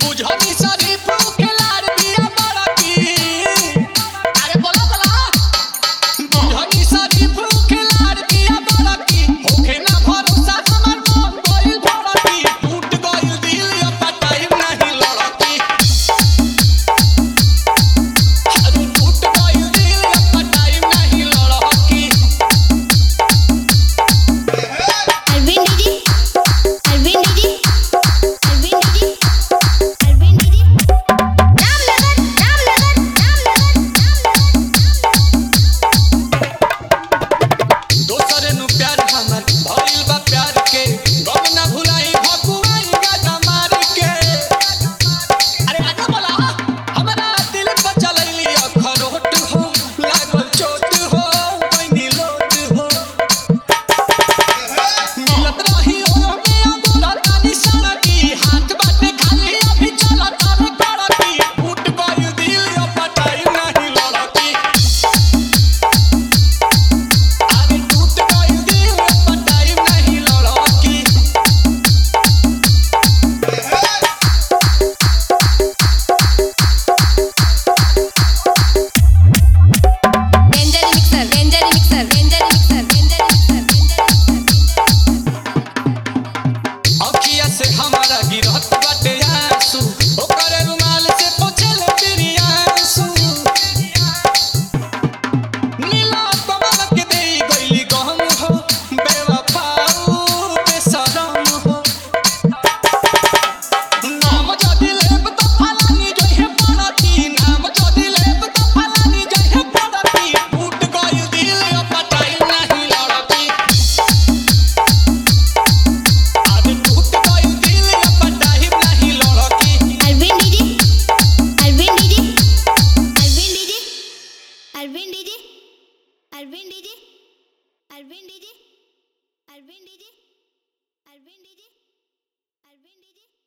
बुझनी शरीफ खिलाड़ दिया बड़ा की अरे बोला बुझनी शरीफ खिलाड़ दिया बड़ा की होखे ना भरोसा हमर मन गइल बड़ा की टूट गइल दिल अब टाइम नहीं लड़की अरे टूट गइल दिल अब टाइम नहीं लड़की अरविंद दीदी अरविंद दीदी दोसरे नु प्यार हमर भइल बा प्यार के गम ना भुलाई भगवान गाजा मार के अरे आगे बोला हमरा दिल पर चलैली अखरोट हो लागल चोट हो बनी लोट हो मिलत रही ओ में अगुरा तानी सड़की हाथ बाटे खाली अभी चलत आवे कड़की टूट गइल दिल अब टाइम नहीं लड़की अरे टूट गइल दिल अब टाइम नहीं लड़की डेंजर मिक्सर अखिया से हमारा गिरहत बाटे आंसू ओकर रुमाल से पोछल तेरी आंसू नीला कमल के देई गइली गहम हो बेवफाऊ बेशरम हो नाम जदि लेब त फलानी जइहे पड़ती नाम जदि लेब त फलानी जइहे पड़ती टूट गइल दिल अब टाइम नहीं लड़की अरे टूट गइल दिल अब टाइम नहीं लड़की अरविंद दीदी अरविंद दीदी अरविंद दीदी अरविंद दीदी अरविंद दीदी अरविंद दीदी अरविंद दीदी अरविंद दीदी अरविंद दीदी